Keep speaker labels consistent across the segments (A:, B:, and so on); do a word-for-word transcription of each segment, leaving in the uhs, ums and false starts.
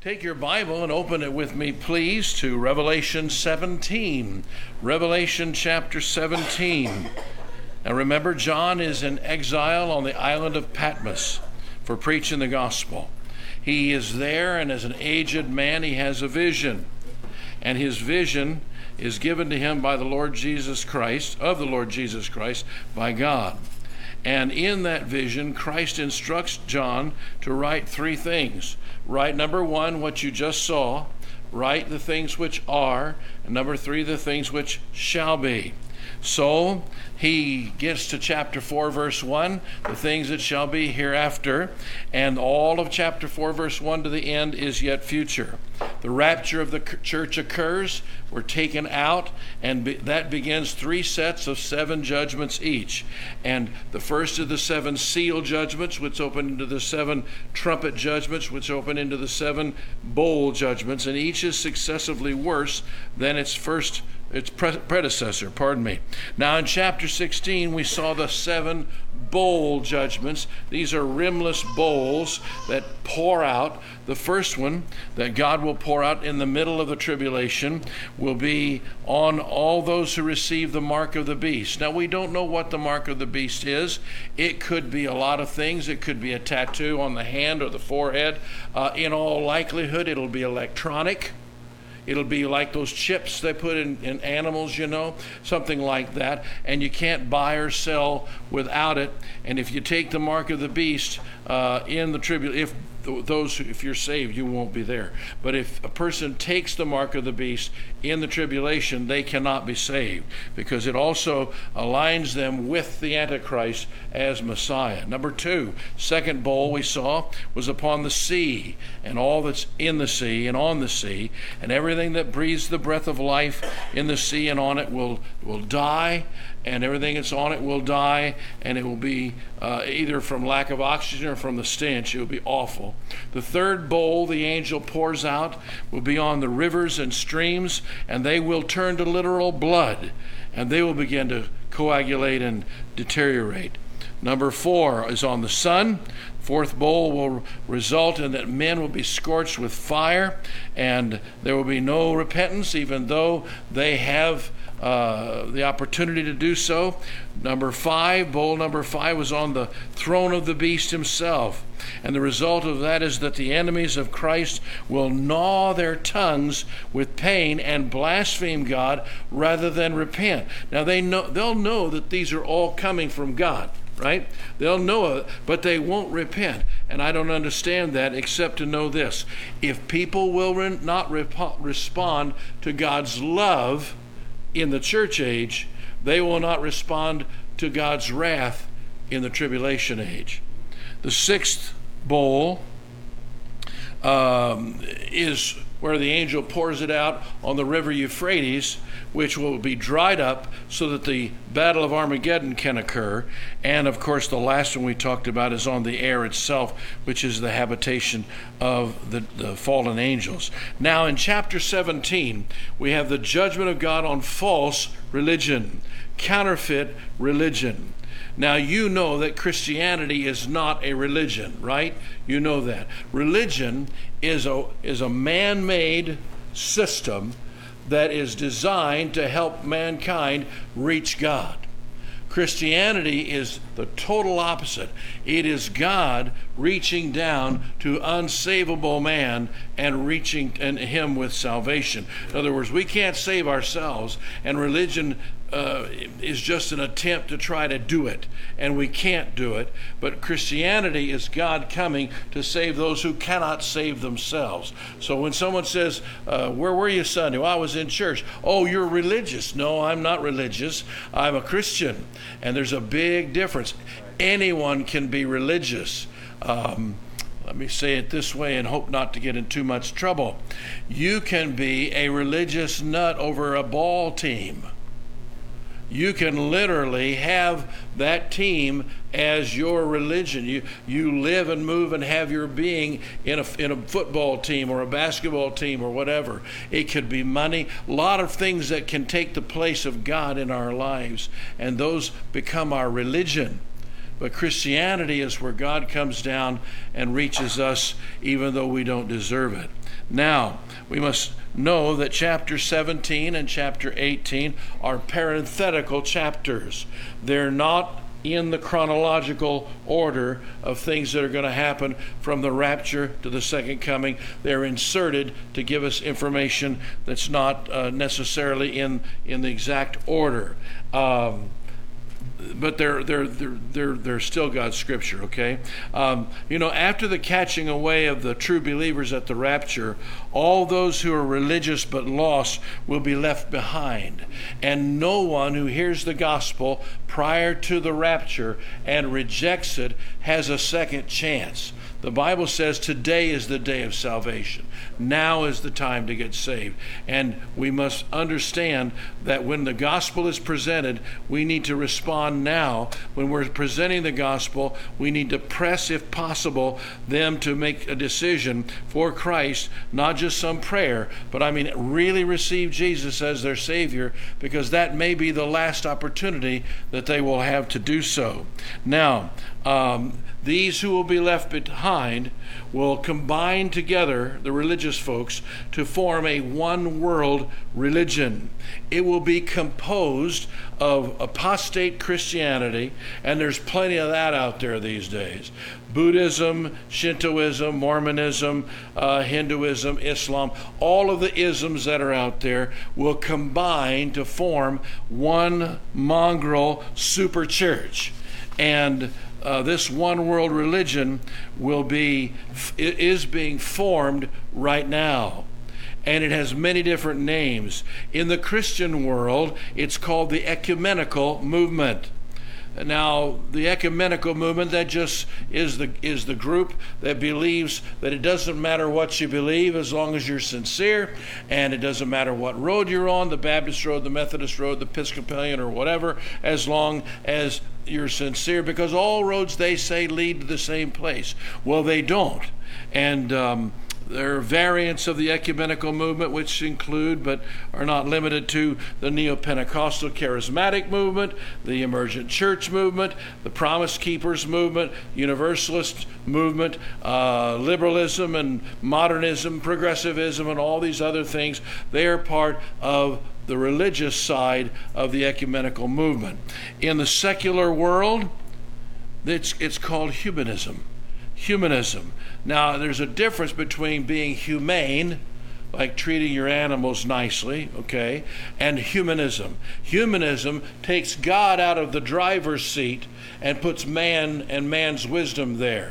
A: Take your Bible and open it with me, please, to Revelation seventeen. Revelation chapter seventeen. Now remember, John is in exile on the island of Patmos for preaching the gospel. He is there, and as an aged man, he has a vision. And his vision is given to him by the Lord Jesus Christ, of the Lord Jesus Christ, by God. And in that vision, Christ instructs John to write three things. Write, number one, what you just saw. Write the things which are. And number three, the things which shall be. So he gets to chapter four, verse one, the things that shall be hereafter. And all of chapter four, verse one to the end is yet future. The rapture of the church occurs. We're taken out, and be, that begins three sets of seven judgments each. And the first of the seven seal judgments, which open into the seven trumpet judgments, which open into the seven bowl judgments, and each is successively worse than its first its pre- predecessor, pardon me. Now in chapter sixteen, we saw the seven bowl judgments. These are rimless bowls that pour out. The first one that God will pour out in the middle of the tribulation will be on all those who receive the mark of the beast. Now we don't know what the mark of the beast is. It could be a lot of things. It could be a tattoo on the hand or the forehead. Uh, in all likelihood, it'll be electronic. It'll be like those chips they put in, in animals, you know, something like that. And you can't buy or sell without it. And if you take the mark of the beast uh, in the tribulation, if th- those, if you're saved, you won't be there. But if a person takes the mark of the beast in the tribulation, they cannot be saved, because it also aligns them with the Antichrist as Messiah. Number two, second bowl we saw was upon the sea, and all that's in the sea and on the sea, and everything that breathes the breath of life in the sea and on it will will die, and everything that's on it will die, and it will be uh, either from lack of oxygen or from the stench. It will be awful. The third bowl the angel pours out will be on the rivers and streams, and they will turn to literal blood, and they will begin to coagulate and deteriorate. Number four is on the sun. Fourth bowl will result in that men will be scorched with fire, and there will be no repentance, even though they have uh, the opportunity to do so. Number five, bowl number five, was on the throne of the beast himself. And the result of that is that the enemies of Christ will gnaw their tongues with pain and blaspheme God rather than repent. Now they know, they'll know that these are all coming from God. Right? They'll know it, but they won't repent. And I don't understand that, except to know this. If people will re- not rep- respond to God's love in the church age, they will not respond to God's wrath in the tribulation age. The sixth bowl um, is where the angel pours it out on the river Euphrates, which will be dried up so that the battle of Armageddon can occur. And of course, the last one we talked about is on the air itself, which is the habitation of the, the fallen angels. Now in chapter seventeen, we have the judgment of God on false religion, counterfeit religion. Now you know that Christianity is not a religion, right? You know that. Religion is a is a man-made system that is designed to help mankind reach God. Christianity is the total opposite. It is God reaching down to unsavable man and reaching and him with salvation. In other words, we can't save ourselves, and religion uh, is just an attempt to try to do it, and we can't do it. But Christianity is God coming to save those who cannot save themselves. So when someone says, uh, where were you Sunday? Well, I was in church. Oh, you're religious. No, I'm not religious. I'm a Christian. And there's a big difference. Anyone can be religious. Um, let me say it this way and hope not to get in too much trouble. You can be a religious nut over a ball team. You can literally have that team as your religion. You you live and move and have your being in a, in a football team or a basketball team or whatever. It could be money, a lot of things that can take the place of God in our lives, and those become our religion. But Christianity is where God comes down and reaches us even though we don't deserve it. Now, we must know that chapter seventeen and chapter eighteen are parenthetical chapters. They're not in the chronological order of things that are going to happen from the rapture to the second coming. They're inserted to give us information that's not uh, necessarily in, in the exact order. Um, but they're they're they're they're they're still God's scripture, okay? Um, you know, after the catching away of the true believers at the rapture, all those who are religious but lost will be left behind, and no one who hears the gospel prior to the rapture and rejects it has a second chance. The Bible says today is the day of salvation. Now is the time to get saved. And we must understand that when the gospel is presented, we need to respond now. When we're presenting the gospel, we need to press, if possible, them to make a decision for Christ, not just some prayer, but I mean really receive Jesus as their Savior, because that may be the last opportunity that they will have to do so. Now, um, these who will be left behind will combine together, the religious folks, to form a one world religion. It will be composed of apostate Christianity, and there's plenty of that out there these days. Buddhism, Shintoism, Mormonism, uh, Hinduism, Islam, all of the isms that are out there will combine to form one mongrel super church. And Uh, this one world religion will be is being formed right now, and it has many different names. In the Christian world, it's called the ecumenical movement. Now, the ecumenical movement, that just is the is the group that believes that it doesn't matter what you believe as long as you're sincere, and it doesn't matter what road you're on, the Baptist road, the Methodist road, the Episcopalian, or whatever, as long as you're sincere, because all roads, they say, lead to the same place. Well, they don't. And um, there are variants of the ecumenical movement which include, but are not limited to, the Neo-Pentecostal Charismatic movement, the Emergent Church movement, the Promise Keepers movement, Universalist movement, uh, liberalism and modernism, progressivism, and all these other things. They are part of the religious side of the ecumenical movement. In the secular world, it's, it's called humanism. Humanism. Now, there's a difference between being humane, like treating your animals nicely, okay, and humanism. Humanism takes God out of the driver's seat and puts man and man's wisdom there.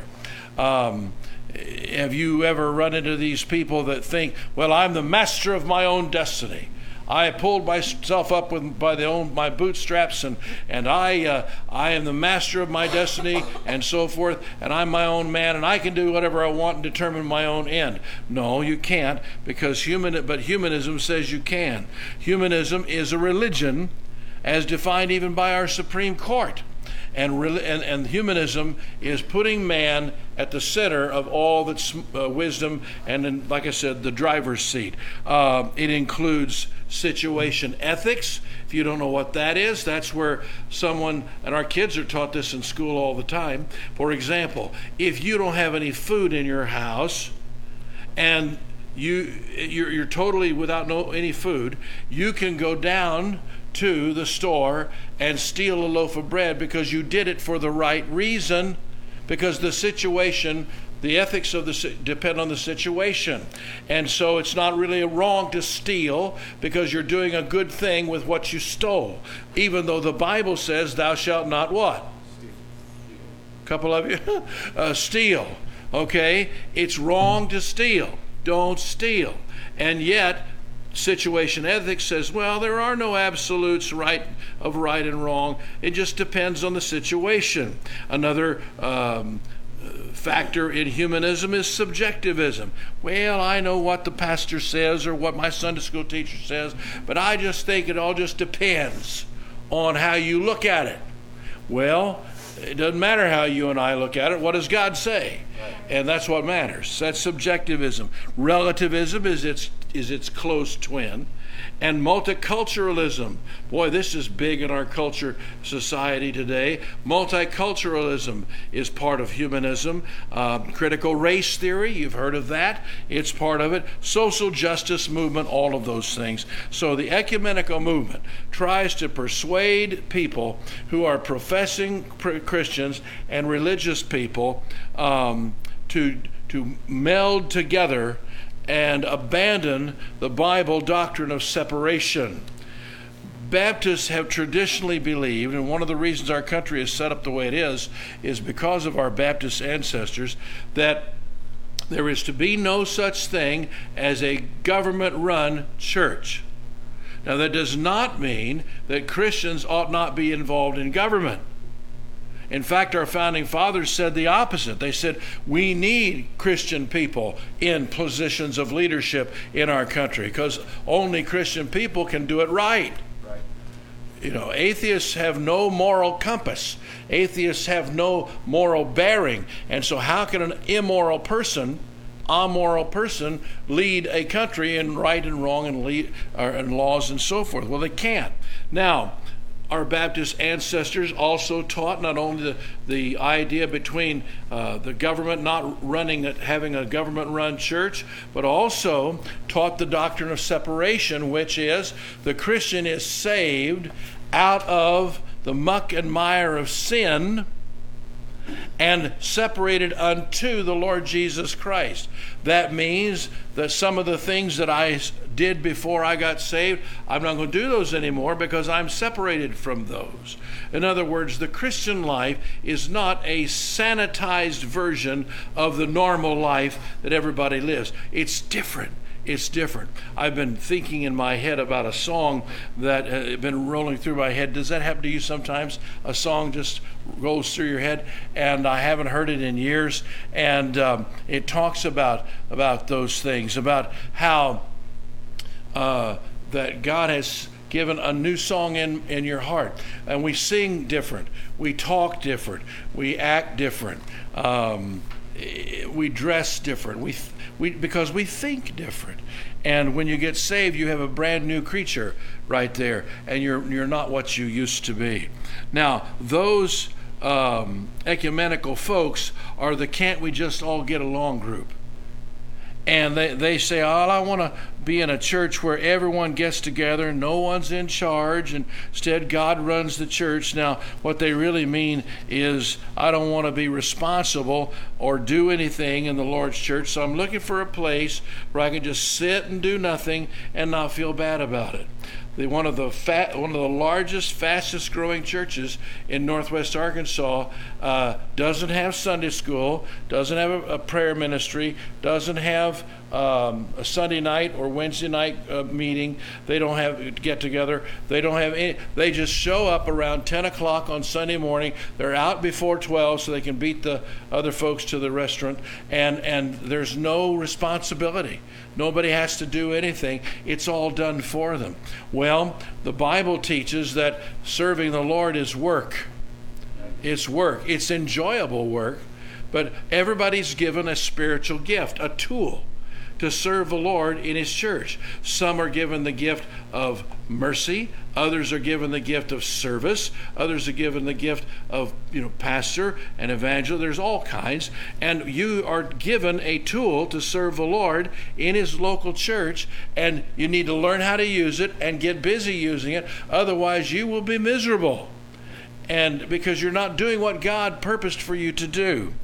A: Um, have you ever run into these people that think, well, I'm the master of my own destiny? I pulled myself up with by the own my bootstraps, and and I uh, I am the master of my destiny, and so forth, and I'm my own man, and I can do whatever I want and determine my own end. No, you can't, because human but humanism says you can. Humanism is a religion, as defined even by our Supreme Court. And, and, and humanism is putting man at the center of all that's uh, wisdom, and then, like I said, the driver's seat. Uh, it includes situation ethics. If you don't know what that is, that's where someone, and our kids are taught this in school all the time. For example, if you don't have any food in your house, and you you're, you're totally without no any food, you can go down to the store and steal a loaf of bread because you did it for the right reason, because the situation, the ethics of the depend on the situation. And so it's not really wrong to steal because you're doing a good thing with what you stole, even though the Bible says thou shalt not what? A couple of you? uh, steal. Okay? It's wrong to steal. Don't steal. And yet, situation ethics says, well, there are no absolutes right of right and wrong. It just depends on the situation. Another um, factor in humanism is subjectivism. Well, I know what the pastor says or what my Sunday school teacher says, but I just think it all just depends on how you look at it. Well, it doesn't matter how you and I look at it. What does God say? And that's what matters. That's subjectivism. Relativism is its is its close twin. And multiculturalism. Boy, this is big in our culture society today. Multiculturalism is part of humanism. Uh, critical race theory, you've heard of that. It's part of it. Social justice movement, all of those things. So the ecumenical movement tries to persuade people who are professing Christians and religious people um, to, to meld together and abandon the Bible doctrine of separation. Baptists have traditionally believed, and one of the reasons our country is set up the way it is, is because of our Baptist ancestors, that there is to be no such thing as a government-run church. Now, that does not mean that Christians ought not be involved in government. In fact, our founding fathers said the opposite. They said we need Christian people in positions of leadership in our country because only Christian people can do it right. Right. You know, atheists have no moral compass. Atheists have no moral bearing. And so how can an immoral person, amoral person, lead a country in right and wrong and, lead, or, and laws and so forth? Well, they can't. Now, our Baptist ancestors also taught not only the, the idea between uh, the government not running, having a government-run church, but also taught the doctrine of separation, which is the Christian is saved out of the muck and mire of sin and separated unto the Lord Jesus Christ. That means that some of the things that I did before I got saved, I'm not going to do those anymore because I'm separated from those. In other words, the Christian life is not a sanitized version of the normal life that everybody lives. It's different. It's different. I've been thinking in my head about a song that has been rolling through my head. Does that happen to you sometimes? A song just goes through your head, and I haven't heard it in years. And um, it talks about about those things, about how uh, that God has given a new song in, in your heart. And we sing different. We talk different. We act different. Um, we dress different. We We, because we think different. And when you get saved, you have a brand new creature right there, and you're you're not what you used to be. Now, those um, ecumenical folks are the can't we just all get along group. And they, they say, oh, I want to be in a church where everyone gets together, no one's in charge, and instead God runs the church. Now, what they really mean is, I don't want to be responsible or do anything in the Lord's church, so I'm looking for a place where I can just sit and do nothing and not feel bad about it. The, one of the fat, one of the largest, fastest growing churches in Northwest Arkansas uh, doesn't have Sunday school, doesn't have a, a prayer ministry, doesn't have um, a Sunday night or Wednesday night uh, meeting. They don't have get together. They don't have any. They just show up around ten o'clock on Sunday morning. They're out before twelve so they can beat the other folks to the restaurant. And and there's no responsibility. Nobody has to do anything. It's all done for them. Well, the Bible teaches that serving the Lord is work. It's work. It's enjoyable work. But everybody's given a spiritual gift, a tool to serve the Lord in His church. Some are given the gift of mercy. Others are given the gift of service. Others are given the gift of, you know, pastor and evangelist. There's all kinds. And you are given a tool to serve the Lord in His local church, and you need to learn how to use it and get busy using it. Otherwise, you will be miserable. And because you're not doing what God purposed for you to do.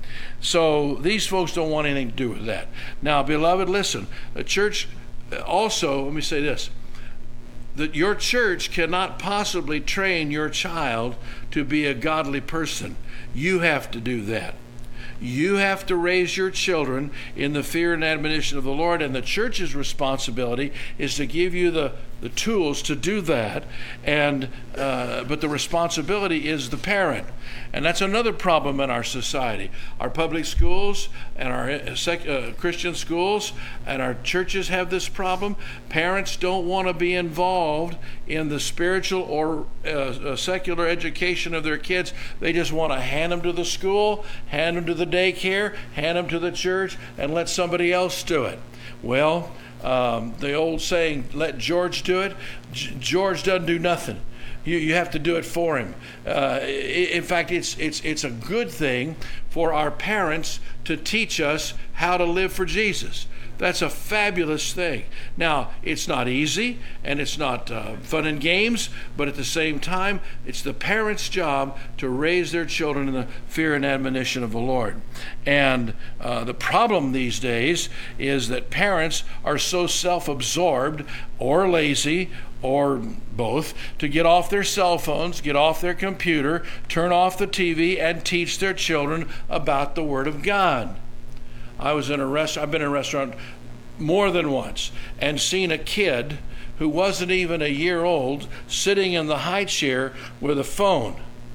A: So these folks don't want anything to do with that. Now, beloved, listen. A church also, let me say this, that your church cannot possibly train your child to be a godly person. You have to do that. You have to raise your children in the fear and admonition of the Lord, and the church's responsibility is to give you the, the tools to do that. And uh, but the responsibility is the parent. And that's another problem in our society. Our public schools and our uh, sec, uh, Christian schools and our churches have this problem. Parents don't want to be involved in the spiritual or uh, secular education of their kids. They just want to hand them to the school, hand them to the daycare, hand them to the church, and let somebody else do it. Well, um, the old saying, let George do it, G- George doesn't do nothing. You, you have to do it for him. Uh, in fact, it's, it's, it's a good thing for our parents to teach us how to live for Jesus. That's a fabulous thing. Now, it's not easy and it's not uh, fun and games, but at the same time, it's the parents' job to raise their children in the fear and admonition of the Lord. And uh, the problem these days is that parents are so self-absorbed or lazy or both to get off their cell phones, get off their computer, turn off the T V, and teach their children about the Word of God. I was in a restaurant, I've been in a restaurant more than once and seen a kid who wasn't even a year old sitting in the high chair with a phone.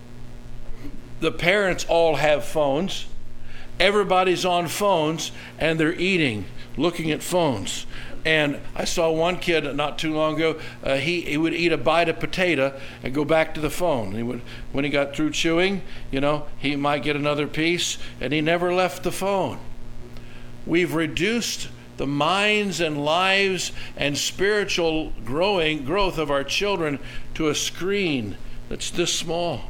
A: The parents all have phones. Everybody's on phones and they're eating, looking at phones. And I saw one kid not too long ago, uh, he, he would eat a bite of potato and go back to the phone. He would, when he got through chewing, you know, he might get another piece, and he never left the phone. We've reduced the minds and lives and spiritual growing growth of our children to a screen that's this small.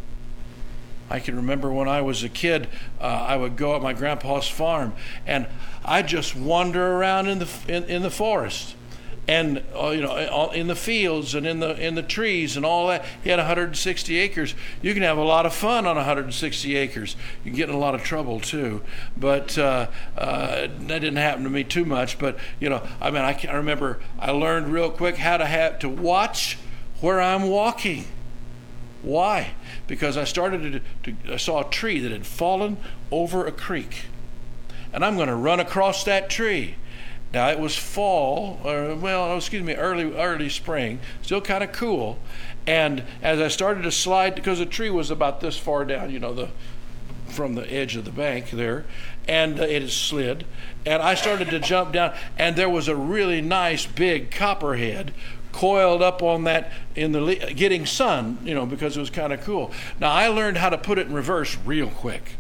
A: I can remember when I was a kid, uh, I would go at my grandpa's farm, and I'd just wander around in the in, in the forest, and uh, you know, in the fields and in the in the trees and all that. He had one hundred sixty acres. You can have a lot of fun on one hundred sixty acres. You can get in a lot of trouble too, but uh, uh, that didn't happen to me too much. But you know, I mean, I, can, I remember I learned real quick how to have to watch where I'm walking. Why? Because I started to, to I saw a tree that had fallen over a creek, and I'm going to run across that tree. Now it was fall, or well, excuse me, early early spring, still kind of cool. And as I started to slide, because the tree was about this far down, you know, the from the edge of the bank there, and uh, it had slid, and I started to jump down, and there was a really nice big copperhead coiled up on that in the getting sun, you know, because it was kind of cool. Now I learned how to put it in reverse real quick,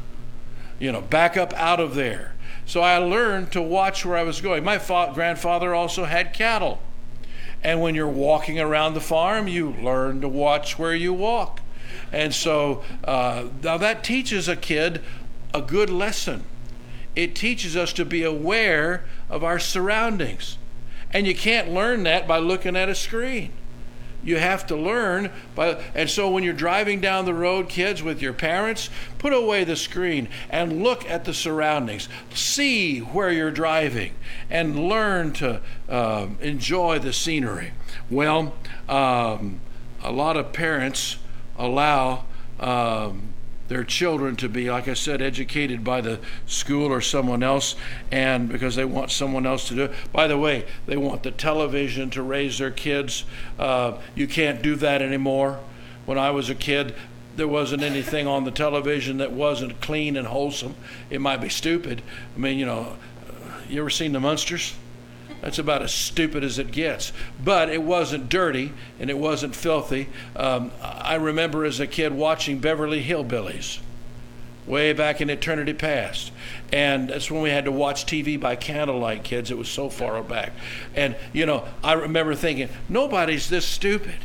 A: you know, back up out of there. So I learned to watch where I was going. My fa- grandfather also had cattle, and when you're walking around the farm, you learn to watch where you walk. And so uh, now that teaches a kid a good lesson. It teaches us to be aware of our surroundings. And you can't learn that by looking at a screen. You have to learn by, and so when you're driving down the road, kids, with your parents, put away the screen and look at the surroundings. See where you're driving and learn to uh, enjoy the scenery. Well, um, a lot of parents allow um, their children to be, like I said, educated by the school or someone else, and because they want someone else to do it. By the way, they want the television to raise their kids. Uh, you can't do that anymore. When I was a kid, there wasn't anything on the television that wasn't clean and wholesome. It might be stupid. I mean, you know, you ever seen the Munsters? That's about as stupid as it gets. But it wasn't dirty and it wasn't filthy. Um, I remember as a kid watching Beverly Hillbillies way back in eternity past. And that's when we had to watch T V by candlelight, kids. It was so far back. And, you know, I remember thinking, nobody's this stupid.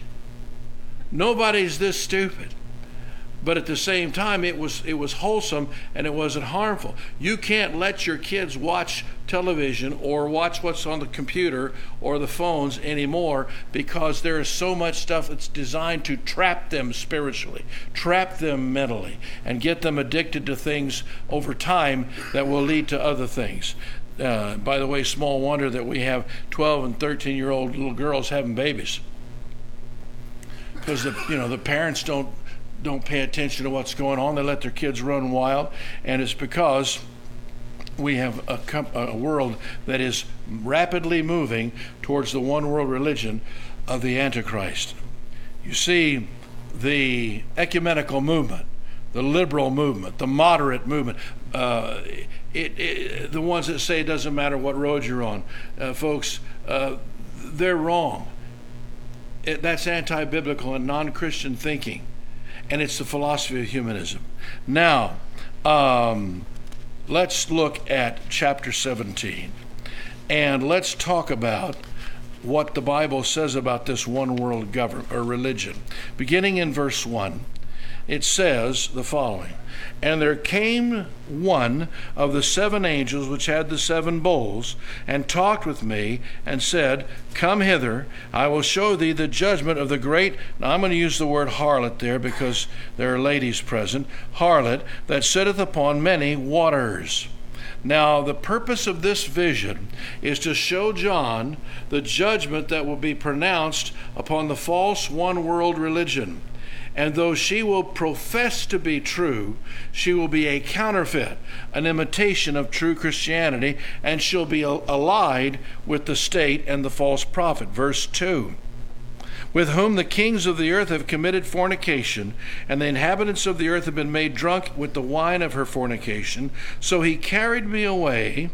A: Nobody's this stupid. But at the same time, it was it was wholesome and it wasn't harmful. You can't let your kids watch television or watch what's on the computer or the phones anymore, because there is so much stuff that's designed to trap them spiritually, trap them mentally, and get them addicted to things over time that will lead to other things. Uh, by the way, small wonder that we have twelve and thirteen year old little girls having babies, because the you know the parents don't don't pay attention to what's going on. They let their kids run wild, and it's because we have a, a world that is rapidly moving towards the one world religion of the Antichrist. You see, the ecumenical movement, the liberal movement, the moderate movement, uh, it, it, the ones that say it doesn't matter what road you're on, uh, folks, uh, they're wrong. It, that's anti-biblical and non-Christian thinking. And it's the philosophy of humanism. Now, Um, let's look at chapter seventeen, and let's talk about what the Bible says about this one world government or religion. Beginning in verse one, it says the following: "And there came one of the seven angels which had the seven bowls, and talked with me, and said, Come hither, I will show thee the judgment of the great," now I'm going to use the word harlot there because there are ladies present, "harlot that sitteth upon many waters." Now, the purpose of this vision is to show John the judgment that will be pronounced upon the false one world religion. And though she will profess to be true, she will be a counterfeit, an imitation of true Christianity, and she'll be allied with the state and the false prophet. Verse two, "With whom the kings of the earth have committed fornication, and the inhabitants of the earth have been made drunk with the wine of her fornication. So he carried me away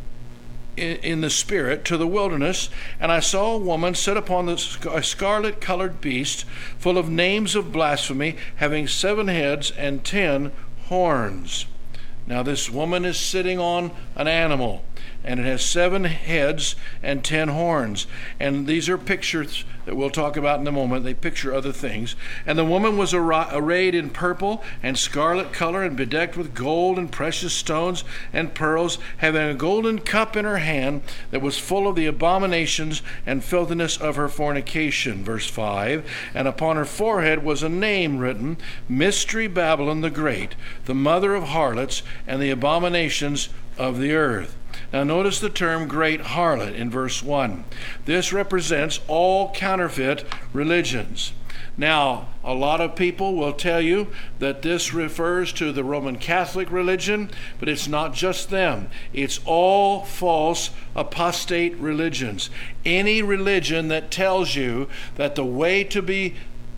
A: in the spirit to the wilderness, and I saw a woman sit upon the scarlet colored beast, full of names of blasphemy, having seven heads and ten horns." Now this woman is sitting on an animal, and it has seven heads and ten horns. And these are pictures that we'll talk about in a moment. They picture other things. "And the woman was arrayed in purple and scarlet color, and bedecked with gold and precious stones and pearls, having a golden cup in her hand that was full of the abominations and filthiness of her fornication." Verse five, "And upon her forehead was a name written, Mystery Babylon the Great, the mother of harlots and the abominations of the earth." Now notice the term great harlot in verse one. This represents all counterfeit religions. Now, a lot of people will tell you that this refers to the Roman Catholic religion, but it's not just them. It's all false apostate religions. Any religion that tells you that the way to be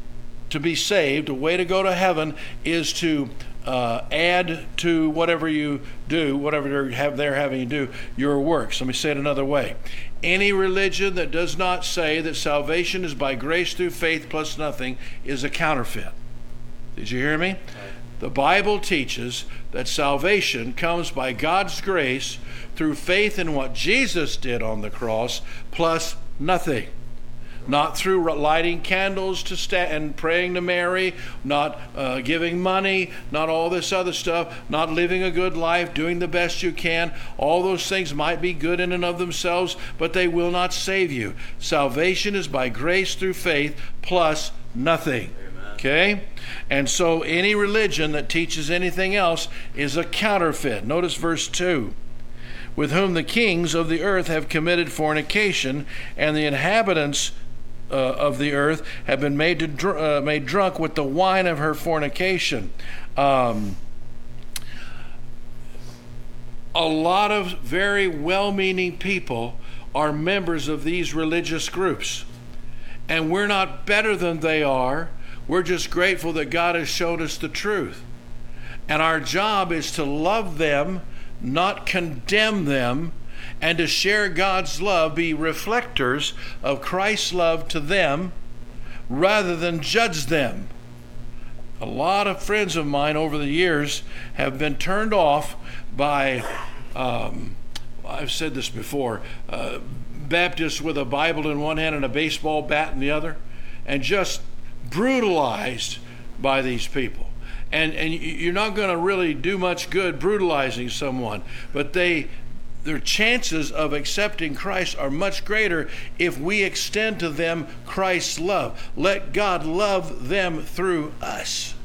A: to be saved, the way to go to heaven, is to Uh, add to whatever you do, whatever they're, have, they're having you do, your works. Let me say it another way. Any religion that does not say that salvation is by grace through faith plus nothing is a counterfeit. Did you hear me? The Bible teaches that salvation comes by God's grace through faith in what Jesus did on the cross plus nothing. Not through lighting candles to sta- and praying to Mary, not uh, giving money, not all this other stuff, not living a good life, doing the best you can. All those things might be good in and of themselves, but they will not save you. Salvation is by grace through faith plus nothing. Amen. Okay? And so any religion that teaches anything else is a counterfeit. Notice verse two. "With whom the kings of the earth have committed fornication, and the inhabitants Uh, of the earth have been made to dr- uh, made drunk with the wine of her fornication." Um, a lot of very well-meaning people are members of these religious groups, and we're not better than they are. We're just grateful that God has shown us the truth, and our job is to love them, not condemn them, and to share God's love, be reflectors of Christ's love to them rather than judge them. A lot of friends of mine over the years have been turned off by, um, I've said this before, uh, Baptists with a Bible in one hand and a baseball bat in the other, and just brutalized by these people. And, and you're not going to really do much good brutalizing someone, but they their chances of accepting Christ are much greater if we extend to them Christ's love. Let God love them through us.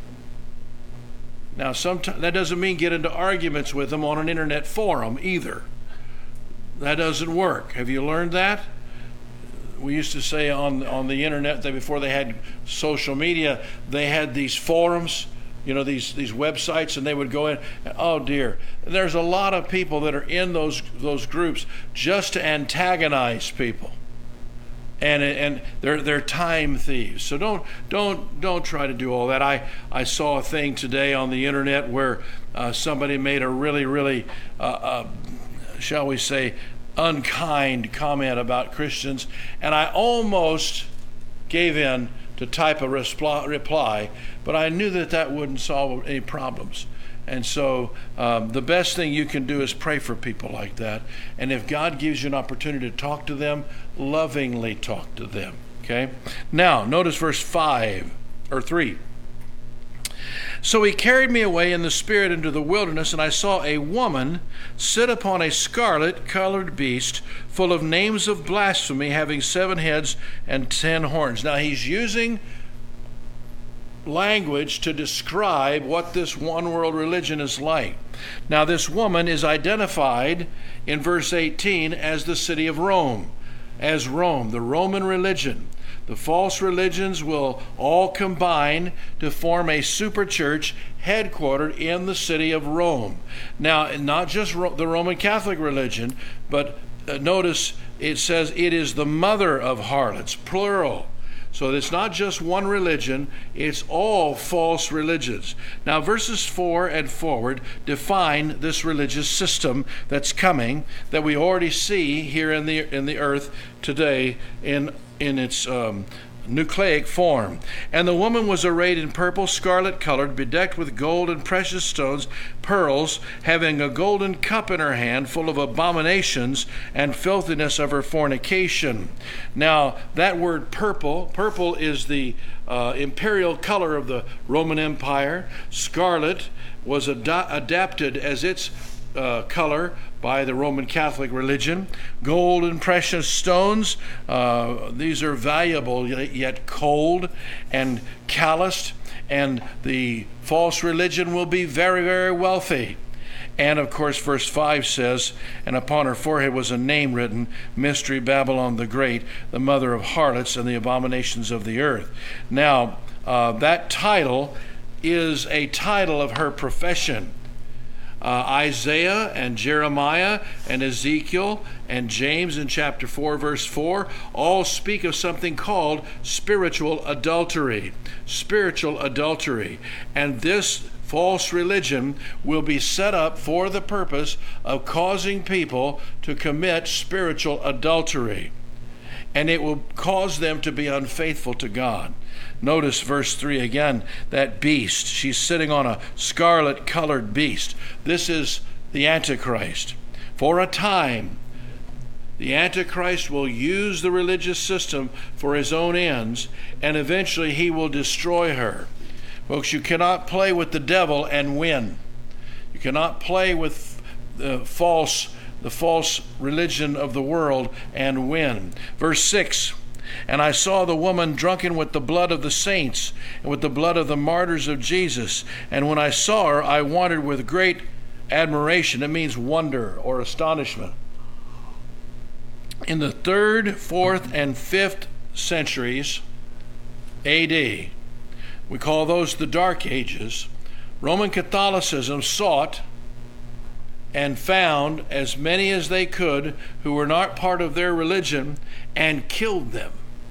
A: Now, sometimes that doesn't mean get into arguments with them on an internet forum either. That doesn't work. Have you learned that? We used to say on on the internet that before they had social media, they had these forums, you know, these these websites, and they would go in, and, oh dear, there's a lot of people that are in those those groups just to antagonize people, and and they're they're time thieves. So don't don't don't try to do all that. I I saw a thing today on the internet where uh, somebody made a really really uh, uh, shall we say unkind comment about Christians, and I almost gave in to type a reply, but I knew that that wouldn't solve any problems. And so um, the best thing you can do is pray for people like that. And if God gives you an opportunity to talk to them, lovingly talk to them. Okay? Now, notice verse five or three. So he carried me away in the spirit into the wilderness, and I saw a woman sit upon a scarlet-colored beast, full of names of blasphemy, having seven heads and ten horns. Now he's using language to describe what this one-world religion is like. Now this woman is identified in verse eighteen as the city of Rome, as Rome, the Roman religion. The false religions will all combine to form a super church headquartered in the city of Rome. Now, not just Ro- the Roman Catholic religion, but uh, notice it says it is the mother of harlots, plural. So it's not just one religion, it's all false religions. Now, verses four and forward define this religious system that's coming, that we already see here in the in the earth today in in its um, nucleic form. And the woman was arrayed in purple, scarlet colored, bedecked with gold and precious stones, pearls, having a golden cup in her hand, full of abominations and filthiness of her fornication. Now, that word purple, purple is the uh, imperial color of the Roman Empire. Scarlet was ad- adapted as its uh, color by the Roman Catholic religion. Gold and precious stones, uh, these are valuable yet cold and calloused, and the false religion will be very, very wealthy. And of course, verse five says, and upon her forehead was a name written, Mystery Babylon the Great, the mother of harlots and the abominations of the earth. Now, uh, that title is a title of her profession. Uh, Isaiah and Jeremiah and Ezekiel and James in chapter four, verse four, all speak of something called spiritual adultery. Spiritual adultery. And this false religion will be set up for the purpose of causing people to commit spiritual adultery. And it will cause them to be unfaithful to God. Notice verse three again, that beast. She's sitting on a scarlet-colored beast. This is the Antichrist. For a time, the Antichrist will use the religious system for his own ends, and eventually he will destroy her. Folks, you cannot play with the devil and win. You cannot play with the false, the false religion of the world and win. Verse six, and I saw the woman drunken with the blood of the saints and with the blood of the martyrs of Jesus. And when I saw her, I wondered with great admiration. It means wonder or astonishment. In the third, fourth, and fifth centuries A D, we call those the Dark Ages, Roman Catholicism sought and found as many as they could who were not part of their religion and killed them.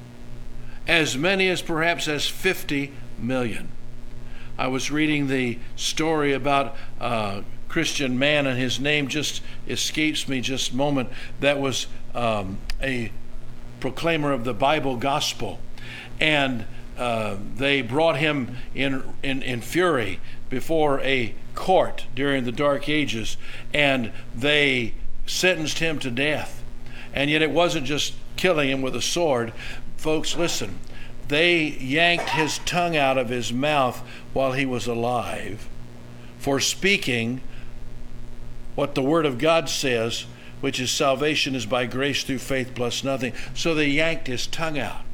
A: As many as perhaps as fifty million. I was reading the story about a Christian man, and his name just escapes me just a moment, that was um, a proclaimer of the Bible gospel. And uh, they brought him in, in, in fury before a court during the Dark Ages, and they sentenced him to death. And yet it wasn't just killing him with a sword. Folks, listen, they yanked his tongue out of his mouth while he was alive for speaking what the Word of God says, which is salvation is by grace through faith plus nothing. So they yanked his tongue out.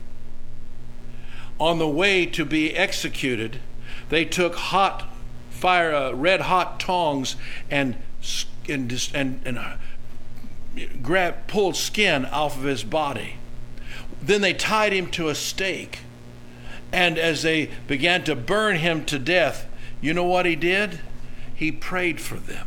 A: On the way to be executed, they took hot fire, uh, red hot tongs and and and, and uh, grabbed, pulled skin off of his body. Then they tied him to a stake. And as they began to burn him to death, you know what he did? He prayed for them.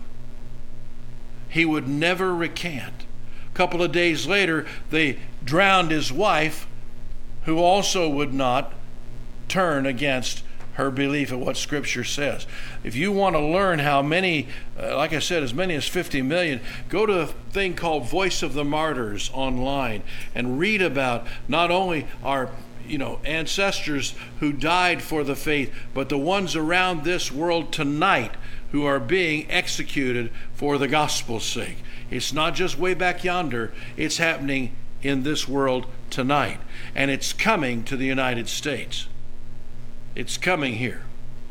A: He would never recant. A couple of days later, they drowned his wife, who also would not turn against her belief of what Scripture says. If you want to learn how many, uh, like I said, as many as fifty million, go to a thing called Voice of the Martyrs online and read about not only our you know, ancestors who died for the faith, but the ones around this world tonight who are being executed for the gospel's sake. It's not just way back yonder, it's happening in this world tonight. And it's coming to the United States. It's coming here.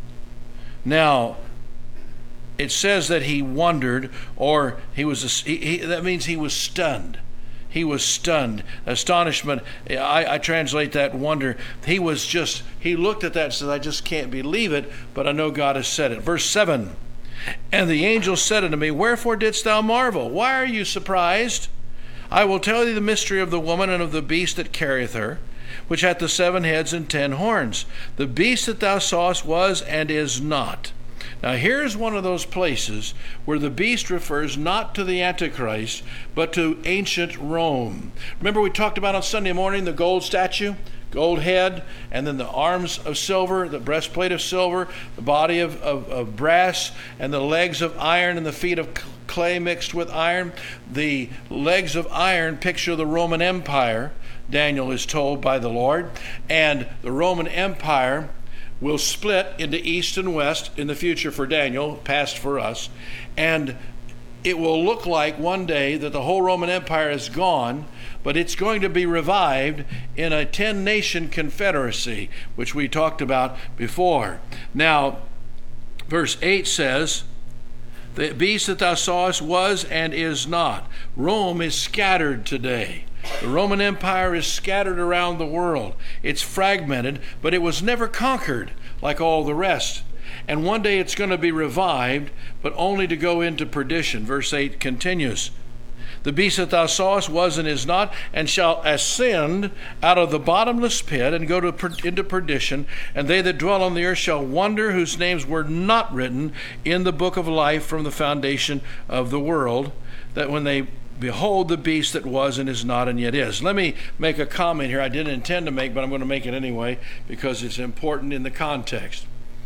A: Now, it says that he wondered, or he was, he, he, that means he was stunned. He was stunned. Astonishment, I, I translate that wonder. He was just, he looked at that and said, I just can't believe it, but I know God has said it. Verse seven, and the angel said unto me, wherefore didst thou marvel? Why are you surprised? I will tell thee the mystery of the woman and of the beast that carrieth her, which hath the seven heads and ten horns. The beast that thou sawest was and is not. Now here's one of those places where the beast refers not to the Antichrist, but to ancient Rome. Remember we talked about on Sunday morning the gold statue? Gold head, and then the arms of silver, the breastplate of silver, the body of, of, of brass, and the legs of iron, and the feet of clay mixed with iron. The legs of iron picture the Roman Empire, Daniel is told by the Lord, and the Roman Empire will split into east and west in the future for Daniel, past for us, and it will look like one day that the whole Roman Empire is gone, but it's going to be revived in a ten-nation confederacy, which we talked about before. Now, verse eight says, the beast that thou sawest was and is not. Rome is scattered today. The Roman Empire is scattered around the world. It's fragmented, but it was never conquered like all the rest. And one day it's going to be revived, but only to go into perdition. Verse eight continues, the beast that thou sawest was and is not, and shall ascend out of the bottomless pit and go to per- into perdition, and they that dwell on the earth shall wonder, whose names were not written in the book of life from the foundation of the world, that when they behold the beast that was and is not and yet is. Let me make a comment here I didn't intend to make, but I'm going to make it anyway because it's important in the context.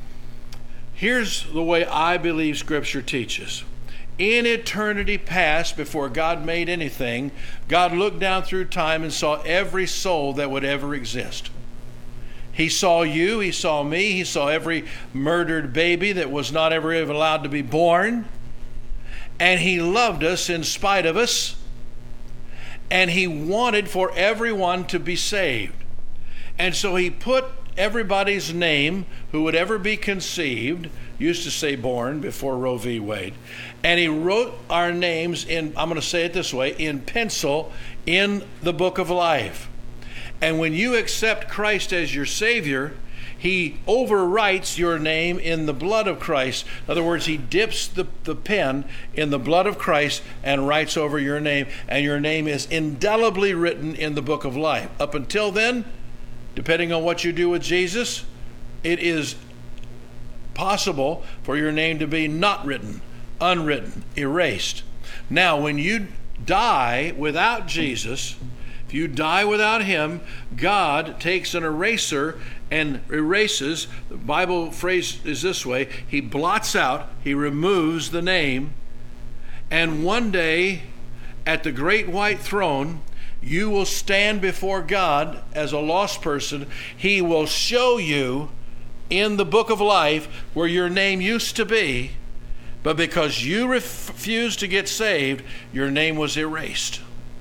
A: Here's the way I believe Scripture teaches. In eternity past, before God made anything, God looked down through time and saw every soul that would ever exist. He saw you, he saw me, he saw every murdered baby that was not ever even allowed to be born. And he loved us in spite of us. And he wanted for everyone to be saved. And so he put everybody's name who would ever be conceived, used to say born before Roe v. Wade, and he wrote our names in, I'm going to say it this way, in pencil in the book of life. And when you accept Christ as your Savior, he overwrites your name in the blood of Christ. In other words, he dips the, the pen in the blood of Christ and writes over your name, and your name is indelibly written in the book of life. Up until then, depending on what you do with Jesus, it is possible for your name to be not written, unwritten, erased. Now, when you die without Jesus, if you die without him, God takes an eraser and erases. The Bible phrase is this way: he blots out, he removes the name, and one day at the great white throne, you will stand before God as a lost person. He will show you in the book of life where your name used to be, but because you refused to get saved, your name was erased.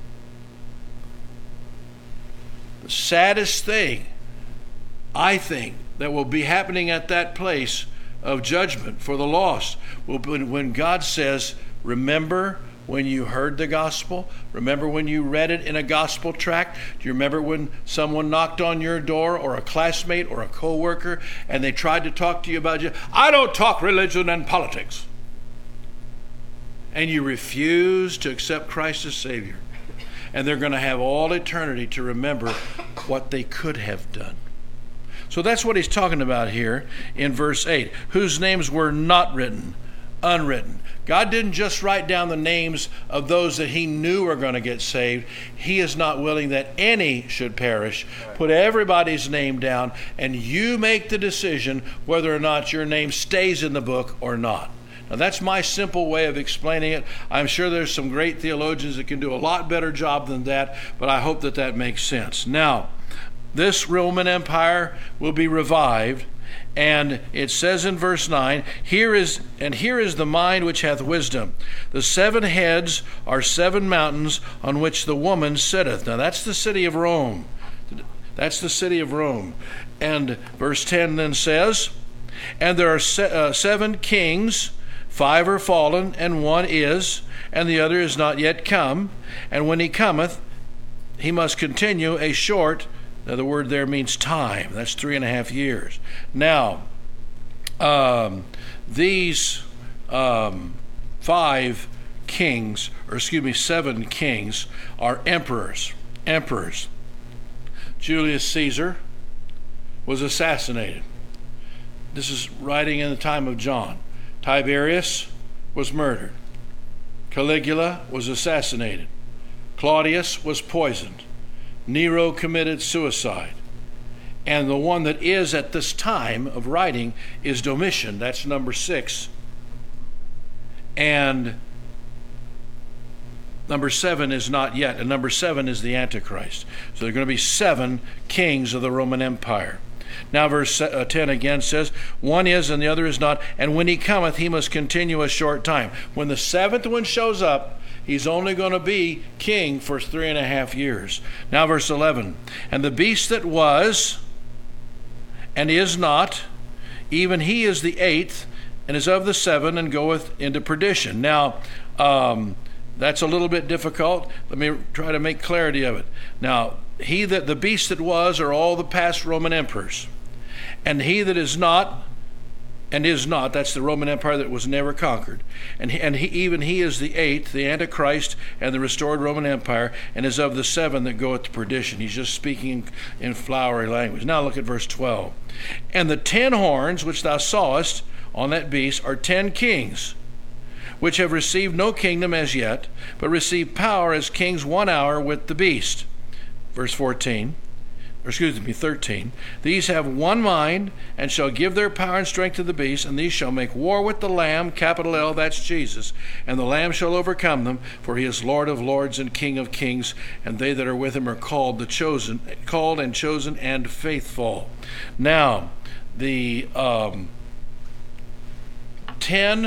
A: The saddest thing, I think, that will be happening at that place of judgment for the lost will be when God says, remember when you heard the gospel? Remember when you read it in a gospel tract? Do you remember when someone knocked on your door, or a classmate or a coworker, and they tried to talk to you about you? I don't talk religion and politics. And you refuse to accept Christ as Savior. And they're going to have all eternity to remember what they could have done. So that's what he's talking about here in verse eight. Whose names were not written, unwritten. God didn't just write down the names of those that he knew were going to get saved. He is not willing that any should perish. Put everybody's name down, and you make the decision whether or not your name stays in the book or not. Now, that's my simple way of explaining it. I'm sure there's some great theologians that can do a lot better job than that, but I hope that that makes sense. Now, this Roman Empire will be revived. And it says in verse nine, here is and here is the mind which hath wisdom. The seven heads are seven mountains on which the woman sitteth. Now that's the city of Rome. That's the city of Rome. And verse ten then says, and there are se- uh, seven kings, five are fallen, and one is, and the other is not yet come. And when he cometh, he must continue a short. Now, the word there means time. That's three and a half years. Now, um, these um, five kings, or excuse me, seven kings, are emperors. Emperors. Julius Caesar was assassinated. This is writing in the time of John. Tiberius was murdered. Caligula was assassinated. Claudius was poisoned. Nero committed suicide. And the one that is at this time of writing is Domitian. That's number six. And number seven is not yet. And number seven is the Antichrist. So there are going to be seven kings of the Roman Empire. Now verse ten again says, one is and the other is not. And when he cometh, he must continue a short time. When the seventh one shows up, he's only going to be king for three and a half years. Now verse eleven. And the beast that was and is not, even he is the eighth, and is of the seven, and goeth into perdition. Now, um, that's a little bit difficult. Let me try to make clarity of it. Now, he that the beast that was are all the past Roman emperors. And he that is not and is not, that's the Roman Empire that was never conquered. And, he, and he, even he is the eighth, the Antichrist, and the restored Roman Empire, and is of the seven that goeth to perdition. He's just speaking in, in flowery language. Now look at verse twelve. And the ten horns which thou sawest on that beast are ten kings, which have received no kingdom as yet, but receive power as kings one hour with the beast. Verse fourteen. Or excuse me, thirteen. These have one mind, and shall give their power and strength to the beast, and these shall make war with the Lamb, capital L, that's Jesus. And the Lamb shall overcome them, for he is Lord of lords and King of kings, and they that are with him are called, the chosen, called and chosen and faithful. Now, the um, ten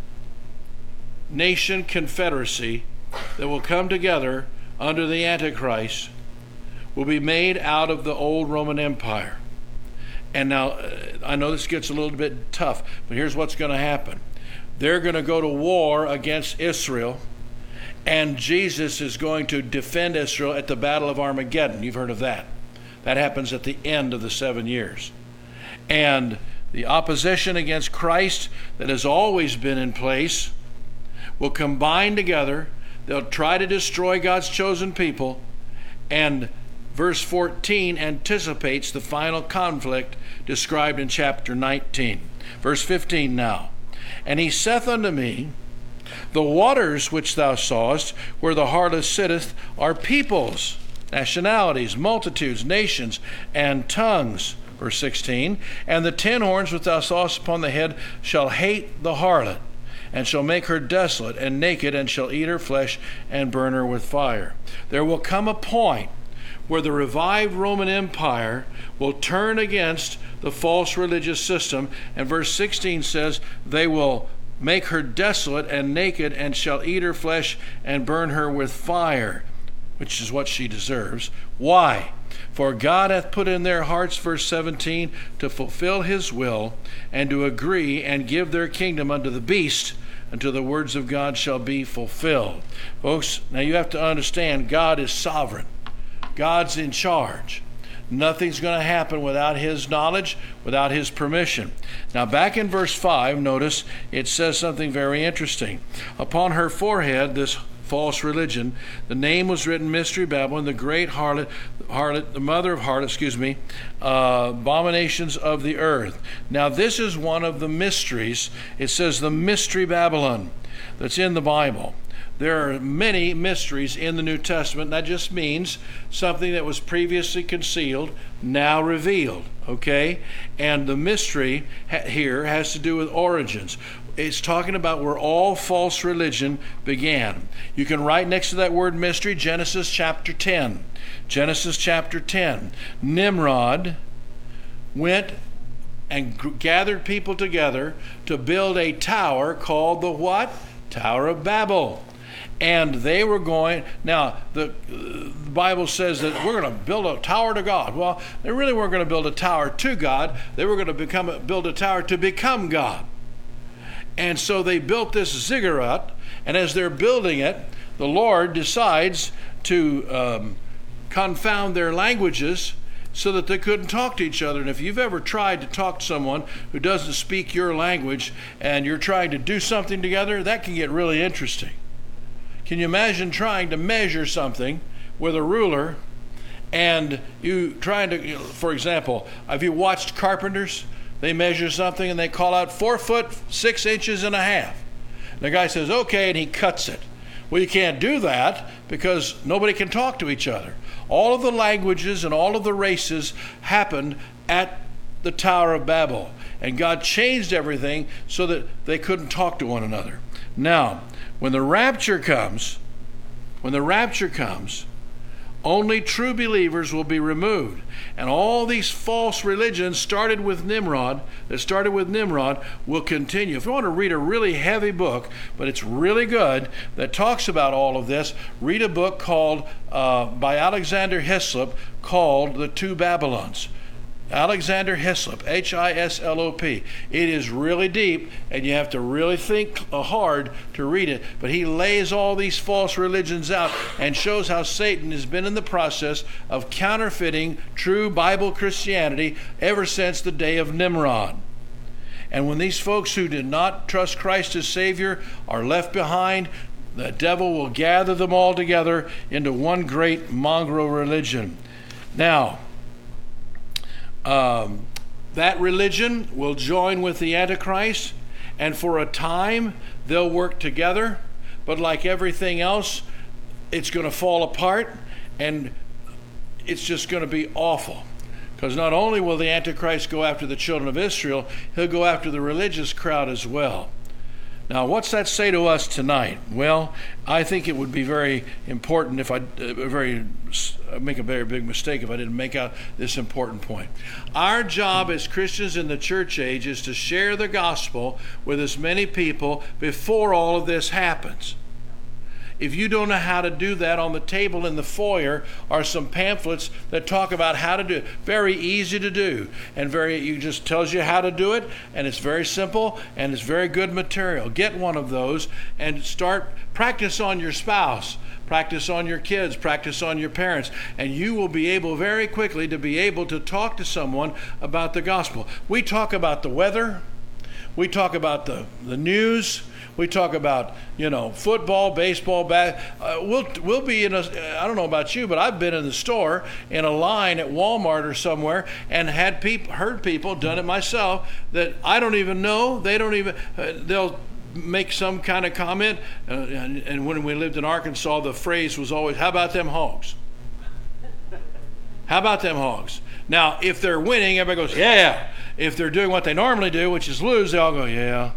A: nation confederacy that will come together under the Antichrist will be made out of the old Roman Empire. And now, I know this gets a little bit tough, but here's what's going to happen. They're going to go to war against Israel, and Jesus is going to defend Israel at the Battle of Armageddon. You've heard of that. That happens at the end of the seven years. And the opposition against Christ that has always been in place will combine together. They'll try to destroy God's chosen people, and verse fourteen anticipates the final conflict described in chapter nineteen. Verse fifteen now. And he saith unto me, the waters which thou sawest, where the harlot sitteth, are peoples, nationalities, multitudes, nations, and tongues. Verse sixteen. And the ten horns which thou sawest upon the head shall hate the harlot, and shall make her desolate and naked, and shall eat her flesh and burn her with fire. There will come a point where the revived Roman Empire will turn against the false religious system. And verse sixteen says, they will make her desolate and naked, and shall eat her flesh and burn her with fire, which is what she deserves. Why? For God hath put in their hearts, verse seventeen, to fulfill his will, and to agree and give their kingdom unto the beast, until the words of God shall be fulfilled. Folks, now you have to understand, God is sovereign. God's in charge. Nothing's going to happen without his knowledge, without his permission. Now back in verse five, notice it says something very interesting. Upon her forehead, this false religion, the name was written, Mystery Babylon, the great harlot, harlot, the mother of harlot, excuse me, uh, abominations of the earth. Now this is one of the mysteries. It says the Mystery Babylon that's in the Bible. There are many mysteries in the New Testament. That just means something that was previously concealed, now revealed, okay? And the mystery ha- here has to do with origins. it's talking about where all false religion began. You can write next to that word mystery, Genesis chapter ten. Genesis chapter ten. Nimrod went and gathered people together to build a tower called the what? Tower of Babel. And they were going, now the, uh, the Bible says that we're going to build a tower to God. Well, they really weren't going to build a tower to God. They were going to become a, build a tower to become God. And so they built this ziggurat, and as they're building it, the Lord decides to um, confound their languages so that they couldn't talk to each other. And if you've ever tried to talk to someone who doesn't speak your language and you're trying to do something together, that can get really interesting. Can you imagine trying to measure something with a ruler and you trying to, for example, have you watched carpenters? They measure something and they call out four foot, six inches and a half. And the guy says, okay, and he cuts it. Well, you can't do that because nobody can talk to each other. All of the languages and all of the races happened at the Tower of Babel. And God changed everything so that they couldn't talk to one another. Now, when the rapture comes, when the rapture comes, only true believers will be removed. And all these false religions started with Nimrod, that started with Nimrod, will continue. If you want to read a really heavy book, but it's really good, that talks about all of this, read a book called, uh, by Alexander Hislop, called The Two Babylons. Alexander Hislop, H I S L O P. It is really deep, and you have to really think hard to read it. But he lays all these false religions out and shows how Satan has been in the process of counterfeiting true Bible Christianity ever since the day of Nimrod. And when these folks who did not trust Christ as Savior are left behind, the devil will gather them all together into one great mongrel religion. Now, Um, that religion will join with the Antichrist, and for a time they'll work together, but like everything else, it's going to fall apart, and it's just going to be awful. Because not only will the Antichrist go after the children of Israel, he'll go after the religious crowd as well. Now, what's that say to us tonight? Well, I think it would be very important if I uh, very make a very big mistake if I didn't make out this important point. Our job as Christians in the church age is to share the gospel with as many people before all of this happens. If you don't know how to do that, on the table in the foyer are some pamphlets that talk about how to do it. Very easy to do, and very it just tells you how to do it, and it's very simple, and it's very good material. Get one of those and start practice on your spouse, practice on your kids, practice on your parents, and you will be able very quickly to be able to talk to someone about the gospel. We talk about the weather, we talk about the, the news. We talk about, you know, football, baseball, bat. Uh, we'll we'll be in a. I don't know about you, but I've been in the store in a line at Walmart or somewhere and had people, heard people, done it myself, that I don't even know. They don't even. Uh, they'll make some kind of comment. Uh, and, and when we lived in Arkansas, the phrase was always, "How about them hogs? How about them hogs?" Now, if they're winning, everybody goes, "Yeah." If they're doing what they normally do, which is lose, they all go, "Yeah."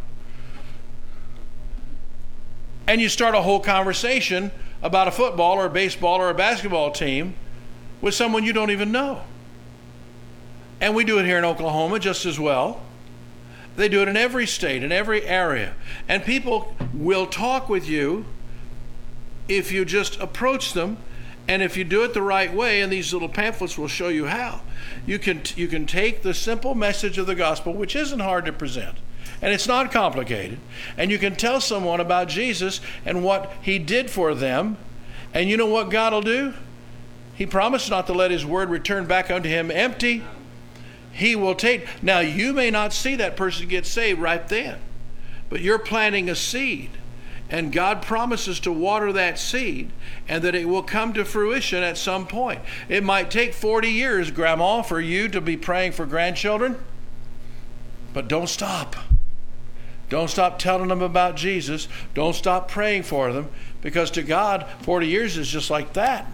A: And you start a whole conversation about a football or a baseball or a basketball team with someone you don't even know. And we do it here in Oklahoma just as well. They do it in every state, in every area. And people will talk with you if you just approach them, and if you do it the right way, and these little pamphlets will show you how. You can, you can take the simple message of the gospel, which isn't hard to present, and it's not complicated. And you can tell someone about Jesus and what he did for them. And you know what God will do? He promised not to let his word return back unto him empty. He will take. Now, you may not see that person get saved right then, but you're planting a seed. And God promises to water that seed and that it will come to fruition at some point. It might take forty years, Grandma, for you to be praying for grandchildren, but don't stop. Don't stop telling them about Jesus. Don't stop praying for them, because to God, forty years is just like that.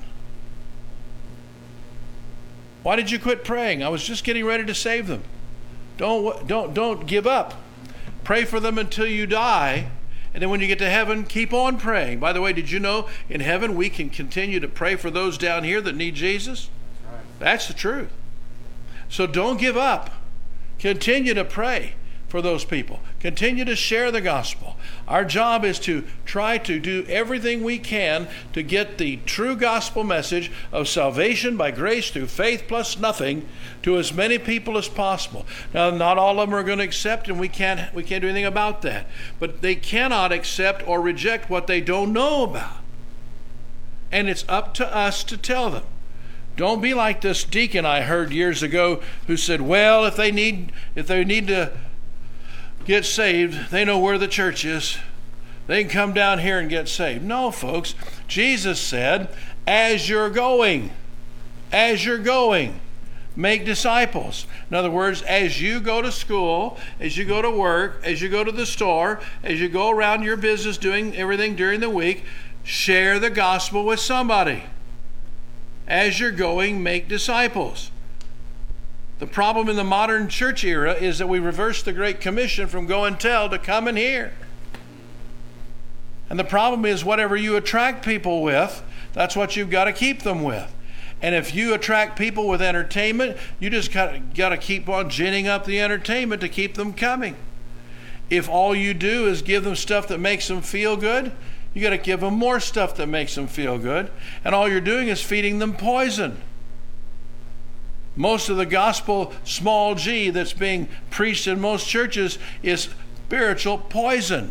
A: Why did you quit praying? I was just getting ready to save them. Don't, don't, don't give up. Pray for them until you die. And then when you get to heaven, keep on praying. By the way, did you know in heaven we can continue to pray for those down here that need Jesus? That's the truth. So don't give up. Continue to pray for those people. Continue to share the gospel. Our job is to try to do everything we can to get the true gospel message of salvation by grace through faith plus nothing to as many people as possible. Now, not all of them are going to accept, and we can't we can't do anything about that. But they cannot accept or reject what they don't know about. And it's up to us to tell them. Don't be like this deacon I heard years ago who said, well, if they need if they need to get saved, they know where the church is. They can come down here and get saved. No, folks. Jesus said, as you're going, as you're going, make disciples. In other words, as you go to school, as you go to work, as you go to the store, as you go around your business doing everything during the week, share the gospel with somebody. As you're going, make disciples. The problem in the modern church era is that we reversed the Great Commission from go and tell to come and hear. And the problem is whatever you attract people with, that's what you've got to keep them with. And if you attract people with entertainment, you just got to keep on ginning up the entertainment to keep them coming. If all you do is give them stuff that makes them feel good, you got to give them more stuff that makes them feel good. And all you're doing is feeding them poison. Most of the gospel, small g, that's being preached in most churches is spiritual poison.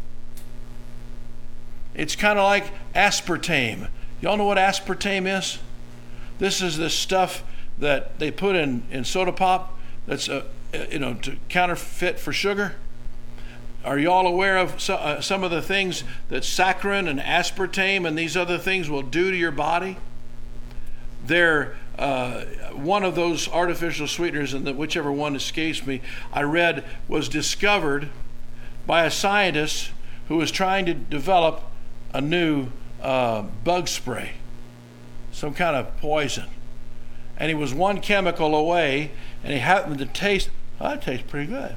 A: It's kind of like aspartame. Y'all know what aspartame is? This is the stuff that they put in, in soda pop that's, uh, you know, to counterfeit for sugar. Are y'all aware of so, uh, some of the things that saccharin and aspartame and these other things will do to your body? They're uh, one of those artificial sweeteners, and the, whichever one escapes me, I read was discovered by a scientist who was trying to develop a new uh, bug spray, some kind of poison. And he was one chemical away, and he happened to taste, oh, that tastes pretty good.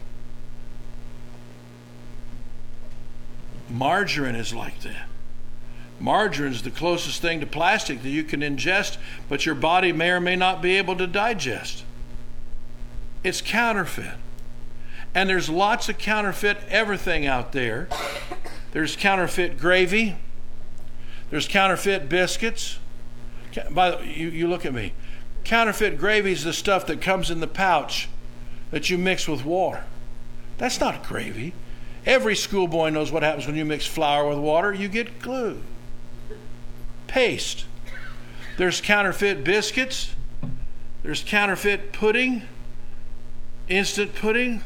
A: Margarine is like that. Margarine is the closest thing to plastic that you can ingest, but your body may or may not be able to digest. It's counterfeit. And there's lots of counterfeit everything out there. There's counterfeit gravy. There's counterfeit biscuits. By the, you, you look at me. Counterfeit gravy is the stuff that comes in the pouch that you mix with water. That's not gravy. Every schoolboy knows what happens when you mix flour with water. You get glue. Paste. There's counterfeit biscuits. There's counterfeit pudding. Instant pudding.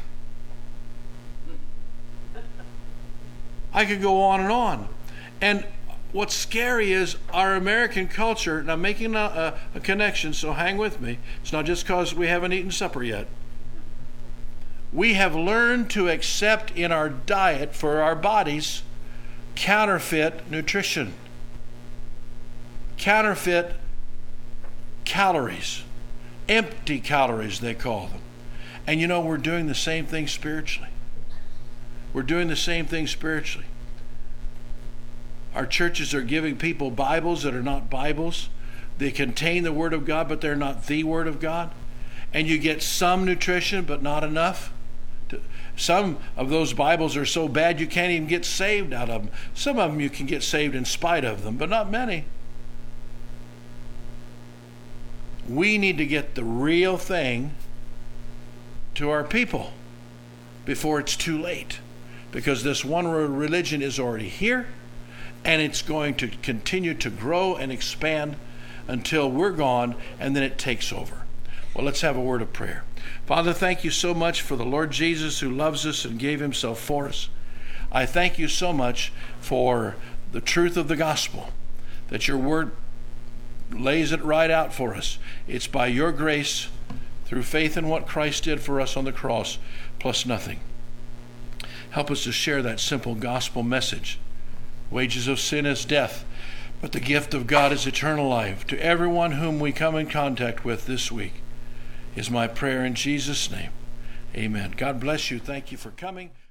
A: I could go on and on. And what's scary is our American culture, and I'm making a, a, a connection, so hang with me. It's not just because we haven't eaten supper yet. We have learned to accept in our diet for our bodies counterfeit nutrition, counterfeit calories, empty calories they call them. And you know, we're doing the same thing spiritually. We're doing the same thing spiritually. Our churches are giving people Bibles that are not Bibles. They contain the Word of God, but they're not the Word of God. And you get some nutrition, but not enough. Some of those Bibles are so bad you can't even get saved out of them. Some of them you can get saved in spite of them, but not many. We need to get the real thing to our people before it's too late. Because this one world religion is already here, and it's going to continue to grow and expand until we're gone, and then it takes over. Well, let's have a word of prayer. Father, thank you so much for the Lord Jesus who loves us and gave himself for us. I thank you so much for the truth of the gospel, that your word lays it right out for us. It's by your grace, through faith in what Christ did for us on the cross, plus nothing. Help us to share that simple gospel message. Wages of sin is death, but the gift of God is eternal life. To everyone whom we come in contact with this week is my prayer in Jesus' name. Amen. God bless you. Thank you for coming.